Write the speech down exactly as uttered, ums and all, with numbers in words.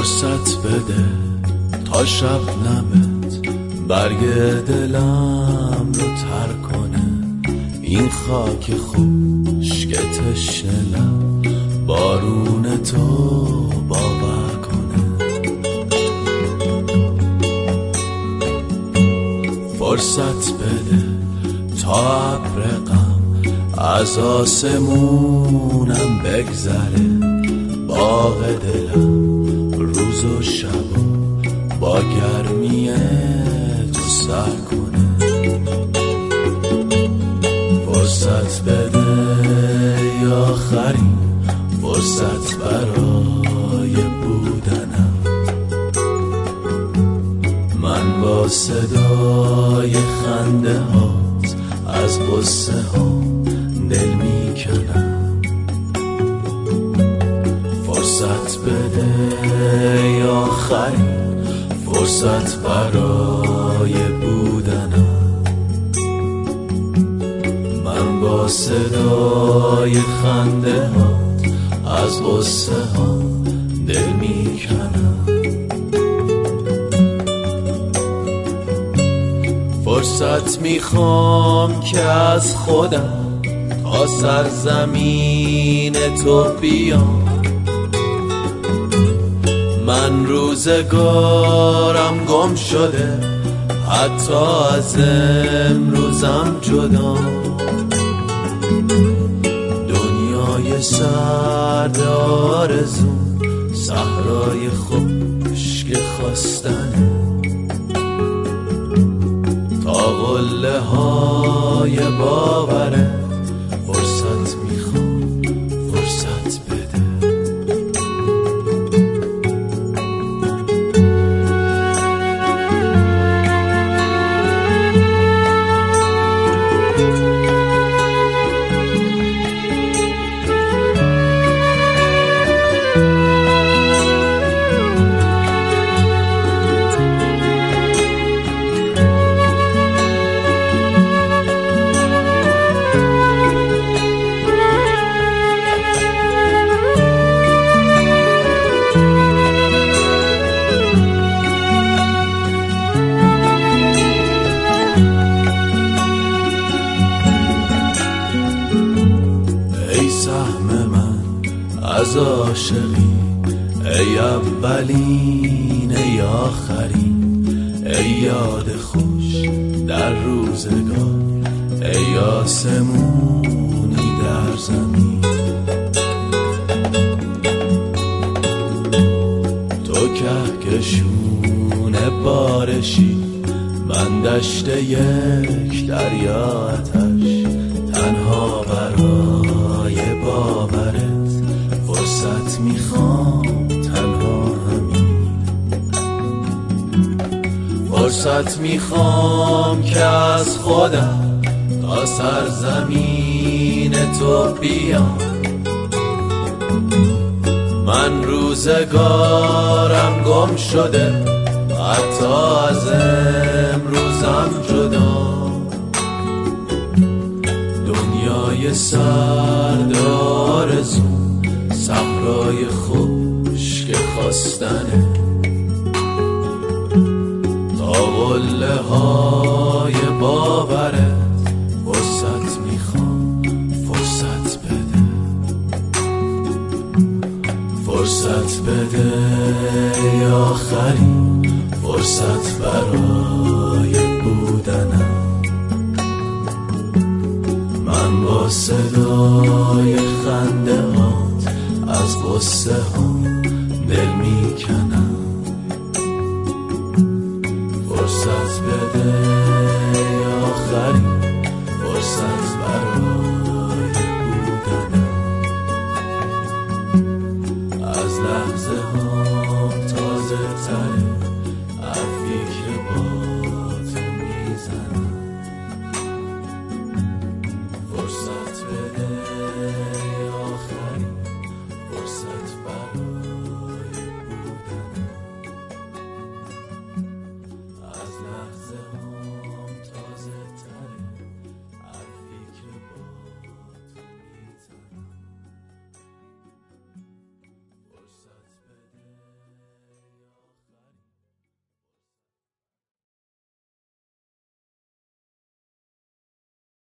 فرصت بده تا شبنمت برگ دلم رو تر کنه، این خاک خشک تشنه‌لب بارون تو باور کنه. فرصت بده تا ابر غم از آسمونم بگذره، باغ دلم روز و شب با گرمی تو سر کنه. فرصت بده یا آخرین فرصت برای بودنم، من با صدای خنده هات از غصه ها دل میکنم. فرصت بده یا آخرین فرصت برای بودنم، من با صدای خنده هات از غصه ها دل میکنم. فرصت میخوام که از خودم تا سرزمین تو بیام، من روزگارم گم شده حتی از امروزم جدا. دنیای سرد آرزو صحرای خشک خواستنه، تا قله های باوره فرصت میخوام فرصت بده. از عاشقی ای اولین ای آخرین، ای یاد خوش در روزگار، ای آسمونی در زمین. تو کهکشون بارشی، من دشت یک دریا آتش، تنها برای باورت فرصت میخوام تنها همین. فرصت میخوام که از خودم تا سرزمین تو بیام، من روزگارم گم شده حتی از امروزم جدا. دنیای سرد آرزو صحرای خشک خواستنه، تا قله های باورت فرصت میخوام فرصت بده. فرصت بده یا آخرین فرصت برای بودنم، من با صدای خنده هات از غصه ها دل میکنم. فرصت بده یا آخرین فرصت برای بودنم، از لحظه ها تازه تره از فکر با